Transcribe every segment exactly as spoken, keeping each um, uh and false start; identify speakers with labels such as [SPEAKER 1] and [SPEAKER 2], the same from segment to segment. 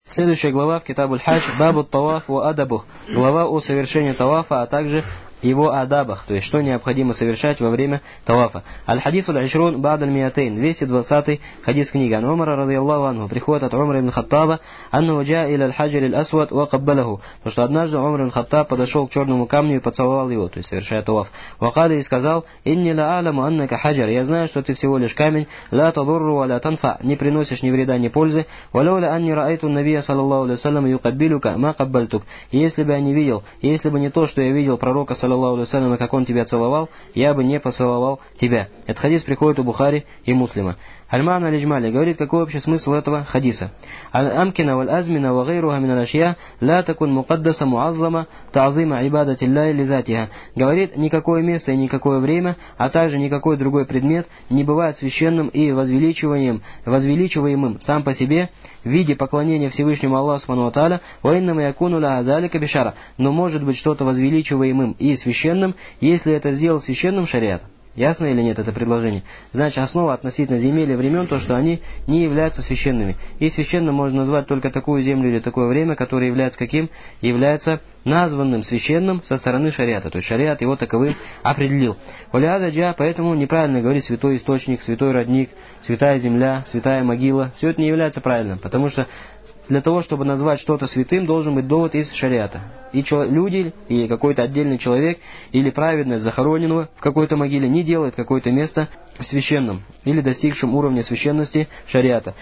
[SPEAKER 1] Следующая глава в Китабуль Хадж, Бабу Таваф ва Адабух, глава о совершении тавафа, а также его адабах, то есть что необходимо совершать во время тавафа. Аль-Хадису аль-Ишрун бад аль-Миятейн, двести двадцатый хадис книги. Ан Умара радийаллаху анху, приходит от Умара ибн Хаттаба, аннаху джаа иля аль-Хаджар аль-Асвад ва каббалаху, то что однажды Умар ибн Хаттаб подошел к черному камню и поцеловал его, то есть совершая таваф. Вакаля и сказал: инни ла а'ламу аннака хаджар, я знаю, что ты всего лишь камень, ла тадурру ва ла танфа, не приносишь ни вреда, ни пользы, валауля анни раайту набия саллаллаху алейхи вассалям юкаббилука ма каббальтук, если бы я не видел, если бы не то, что я видел пророка саллаллаху алейхи вассалям, как он тебя целовал, я бы не поцеловал тебя. Этот хадис приходит у Бухари и Муслима. Аль-Мана аль-Иджмали говорит, какой общий смысл этого хадиса. Аль-Амкина валь-Азмина ва гайруха мин аль-ашья ла такун мукаддаса муаззама та'зима ибадати Аллахи лизатиха. Говорит, никакое место и никакое время, а также никакой другой предмет не бывает священным и возвеличиванием, возвеличиваемым сам по себе в виде поклонения Всевышнему Аллаху субхану ва тааля, ва иннама якуну ла залика бишара. Но может быть что-то возвеличиваемым и священным, если это сделал священным шариат. Ясно или нет это предложение? Значит, основа относительно земель и времен, то, что они не являются священными. И священным можно назвать только такую землю или такое время, которое является каким? Является названным священным со стороны шариата. То есть шариат его таковым определил. Валядаджа, поэтому неправильно говорить святой источник, святой родник, святая земля, святая могила. Все это не является правильным, потому что для того, чтобы назвать что-то святым, должен быть довод из шариата. И люди, и какой-то отдельный человек, или праведность захороненного в какой-то могиле не делает какое-то место священным, или достигшим уровня священности шариата.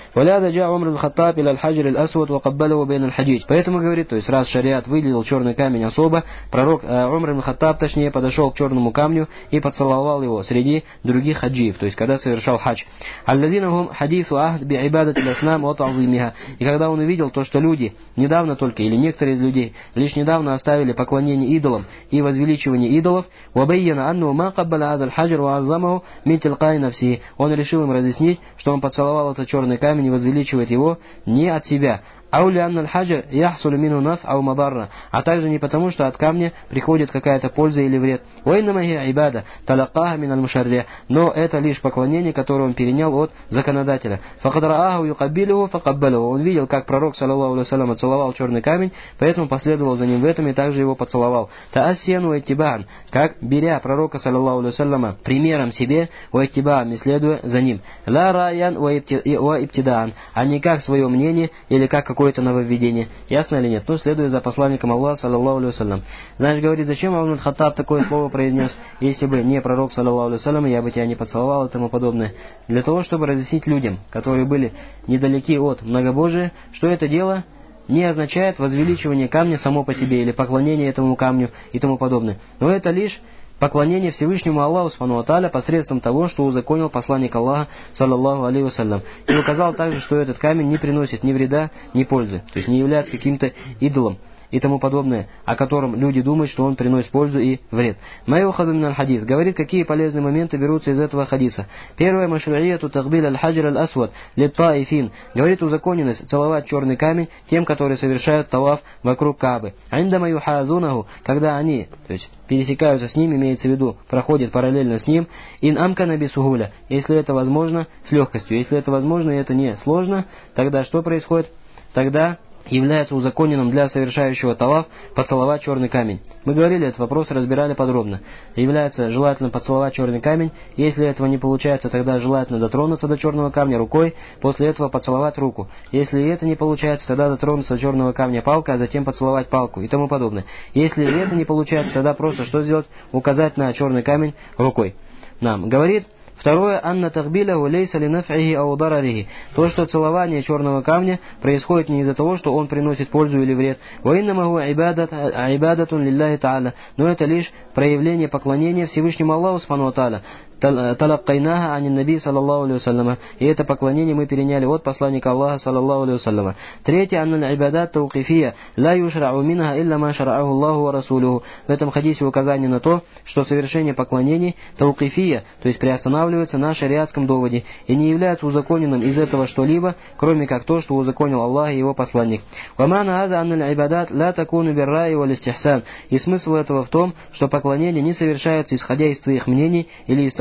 [SPEAKER 1] Поэтому говорит, то есть раз шариат выделил черный камень особо, пророк э, Умар ибн Хаттаб, точнее, подошел к черному камню и поцеловал его среди других хаджиев, то есть когда совершал хадж. И когда он увидел то, что люди недавно только, или некоторые из людей, лишь недавно оставили поклонение идолам и возвеличивание идолов, он решил им разъяснить, что он поцеловал этот черный камень и возвеличивает его не от себя, а также не потому, что от камня приходит какая-то польза или вред. Но это лишь поклонение, которое он перенял от законодателя. Он видел, как пророк, саллаллаху алейхи вассалям, целовал черный камень, поэтому последовал за ним в этом и также его поцеловал. Как, беря пророка, саллаллаху алейхи вассалям, примером себе, и следуя за ним. А не как свое мнение или как какое-то нововведение. Ясно или нет? Ну, следуя за посланником Аллаха, саллаллаху алейхи вассалям. Знаешь, говорит, зачем Умар ибн Хаттаб такое слово произнес? Если бы не пророк, саллаллаху алейхи вассалям, я бы тебя не поцеловал и тому подобное. Для того, чтобы разъяснить людям, которые были недалеки от многобожия, что это дело не означает возвеличивание камня само по себе или поклонение этому камню и тому подобное. Но это лишь поклонение Всевышнему Аллаху субхану ва тааля посредством того, что узаконил посланник Аллаха, саллаллаху алейхи вассалям. И указал также, что этот камень не приносит ни вреда, ни пользы, то есть не является каким-то идолом и тому подобное, о котором люди думают, что он приносит пользу и вред. Майухаду мин аль-хадис говорит, какие полезные моменты берутся из этого хадиса. Первое, машруияту тахбиль аль-хаджар аль-асвад лит-таифин, говорит узаконенность целовать черный камень тем, которые совершают таваф вокруг Каабы. Айндама юхазунаху, когда они, то есть пересекаются с ним, имеется в виду, проходят параллельно с ним, ин амкана бисухуля, если это возможно, с легкостью. Если это возможно и это не сложно, тогда что происходит? Тогда является узаконенным для совершающего таваф поцеловать черный камень. Мы говорили, этот вопрос разбирали подробно. Является желательно поцеловать черный камень. Если этого не получается, тогда желательно дотронуться до черного камня рукой, после этого поцеловать руку. Если это не получается, тогда дотронуться до черного камня палкой, а затем поцеловать палку и тому подобное. Если это не получается, тогда просто что сделать? Указать на черный камень рукой. Нам говорит. Второе, анна тахбиляху лейса ли наф'ихи ау дарарихи. То, что целование черного камня происходит не из-за того, что он приносит пользу или вред. Ва иннама хуа ибадатун лиллахи та'аля. Но это лишь проявление поклонения Всевышнему Аллаху субхану ва тааля. Талаккайнаха анин наби саллаллаху алейхи вассалям. И это поклонение мы переняли от посланника Аллаха саллаллаху алейхи вассалям. Третье, анна ибадат таукифия ла юшрау минха илля ма шар'аху Аллаху ва расулюху. В этом хадисе указание на то, что совершение поклонений таукифия, то есть приостанавливается на шариатском доводе и не является узаконенным из этого что-либо, кроме как то, что узаконил Аллах и его посланник. И смысл этого в том, что поклонение не совершается исходя из твоих мнений или из того,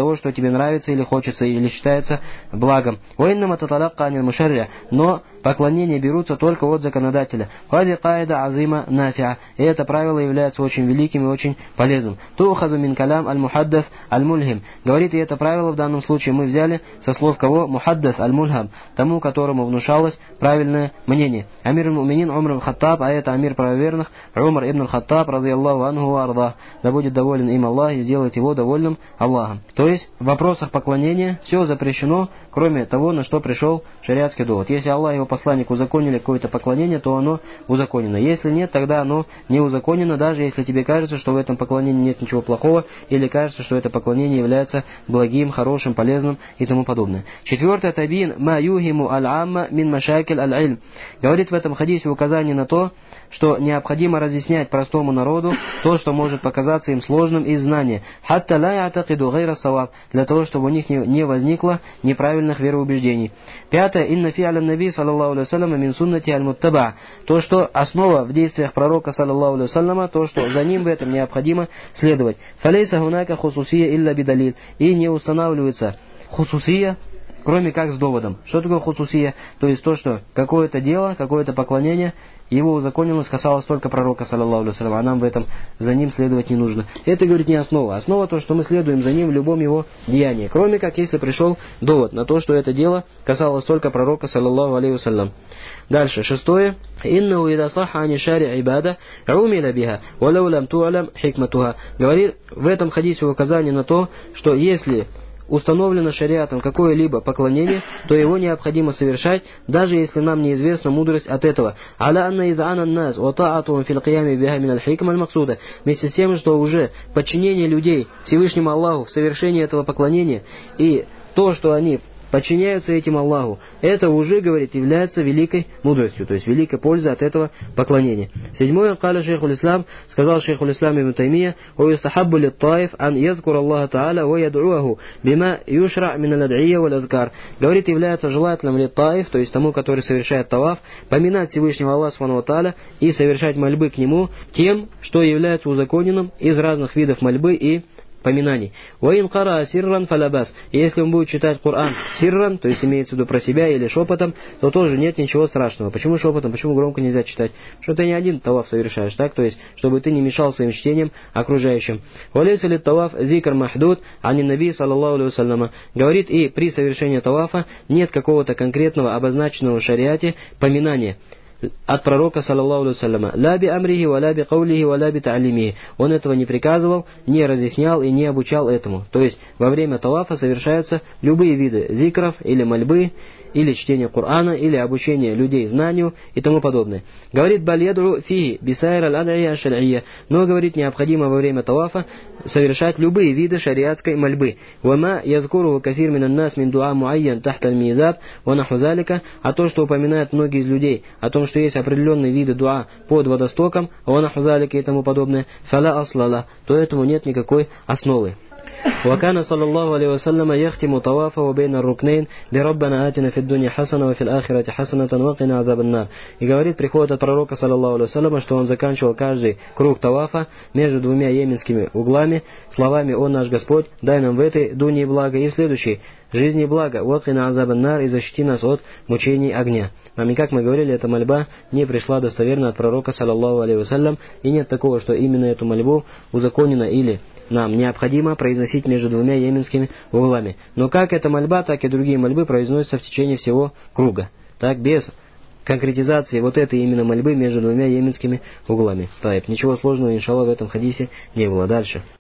[SPEAKER 1] того, что тебе нравится или хочется, или считается благом. وإنما تتلقى عن المشرع, но поклонения берутся только от законодателя. هذه قاعدة عظيمة نافعة, и это правило является очень великим и очень полезным. تؤخذ من كلام المحدث الملهم, говорит, и это правило в данном случае мы взяли со слов кого? Мухаддас аль-Мульхам, тому, которому внушалось правильное мнение. Амир аль-Муминин Умар аль-Хаттаб, а это амир правоверных Умар ибн аль-Хаттаб, разъяллаху анху ва ардах, да будет доволен им Аллах и сделает его довольным Аллахом. То есть в вопросах поклонения все запрещено, кроме того, на что пришел шариатский довод. Если Аллах и его посланник узаконили какое-то поклонение, то оно узаконено. Если нет, тогда оно не узаконено, даже если тебе кажется, что в этом поклонении нет ничего плохого, или кажется, что это поклонение является благим, хорошим, полезным и тому подобное. Четвертое, табин ма юхиму аль-амма мин машакиль аль-илм. Говорит в этом хадисе указание на то, что необходимо разъяснять простому народу то, что может показаться им сложным из знания. Хатта ла я'такиду гайра саваб, для того, чтобы у них не возникло неправильных вероубеждений. Пятое, инна фи'аля наби саллаллаху алейхи вассалям мин суннати аль-муттаба. То, что основа в действиях пророка саллаллаху алейхи вассаляма, то, что за ним в этом необходимо следовать. Фалейса гунака хусусия илля бидалил. И не устанавливается хусусия, кроме как с доводом. Что такое хусусия? То есть то, что какое-то дело, какое-то поклонение, его узаконилось, касалось только пророка, саллаллаху алейхи вассалям, а нам в этом за ним следовать не нужно. Это, говорит, не основа. Основа то, что мы следуем за ним в любом его деянии, кроме как если пришел довод на то, что это дело касалось только пророка, саллаллаху алейхи вассалям. Дальше, шестое. «Иннаху ида сахха ани шари ибада, умиля биха, валау лам ту'алям хикматуха». Говорит в этом хадисе указание на то, что если установлено шариатом какое-либо поклонение, то его необходимо совершать, даже если нам неизвестна мудрость от этого. «Аля анна иза ана нас, ва та'атуум фил қиями биха мин аль-хикма аль-максуда». Вместе с тем, что уже подчинение людей Всевышнему Аллаху в совершении этого поклонения и то, что они подчиняются этим Аллаху, это уже, говорит, является великой мудростью, то есть великой пользой от этого поклонения. Седьмое, каля шейхуль ислам, сказал шейхуль ислам ибн Таймия, «О юстахаббу лит-таиф ан язкур Аллаха Та'аля ва яд'уаху бима юшра' мин аль-ад'ия валь азкар». Говорит, является желательным лит-таиф, то есть тому, который совершает таваф, поминать Всевышнего Аллаха Субхану ва Та'аля и совершать мольбы к нему тем, что является узаконенным из разных видов мольбы и поминаний. «Ваин кара сирран фалабас». И если он будет читать Коран сирран, то есть имеется в виду про себя или шепотом, то тоже нет ничего страшного. Почему шепотом? Почему громко нельзя читать? Что ты не один таваф совершаешь, так? То есть, чтобы ты не мешал своим чтением окружающим. «Валейса ли таваф зикр махдуд ани наби саллаллаху алейхи вассаляма». Говорит, и при совершении тавафа нет какого-то конкретного обозначенного в шариате поминания от пророка, саллаллаху алейхи вассаляма. «Ла би амрихи, ва ла би каулихи, ва ла би та'алимихи». Он этого не приказывал, не разъяснял и не обучал этому. То есть, во время тавафа совершаются любые виды зикров или мольбы, или чтение Корана, или обучение людей знанию и тому подобное. Говорит, «Баль-ядру фиhi бисайр аль-ад'ия шар'ия». Но, говорит, необходимо во время тавафа совершать любые виды шариатской мольбы. «Вама язкуру кафир минан нас мин дуа муайян тахта аль-мизаб ва наху залика». А то, что упоминают многие из людей о том, что есть определенные виды дуа под водостоком, ва наху залика и тому подобное, «фала аслала», то этому нет никакой основы. وكان صلى الله عليه وسلم يختم طوافه بين الركنين بربنا آتنا في الدنيا حسنة وفي الآخرة حسنة وقنا عذاب النار. И говорит, приходит от пророка, саллаллаху алейхи вассаляма, что он заканчивал каждый круг тавафа между двумя йеменскими углами словами: «О наш Господь, дай нам в этой дуне благо и в следующей жизни благо, вакина азаб ан-нар, и защити нас от мучений огня». Нам, и как мы говорили, эта мольба не пришла достоверно от пророка, саллаллаху алейхи вассалям, и нет такого, что именно эту мольбу узаконено или нам необходимо произносить между двумя йеменскими углами. Но как эта мольба, так и другие мольбы произносятся в течение всего круга. Так, без конкретизации вот этой именно мольбы между двумя йеменскими углами. Так, ничего сложного, иншаллах, в этом хадисе не было. Дальше.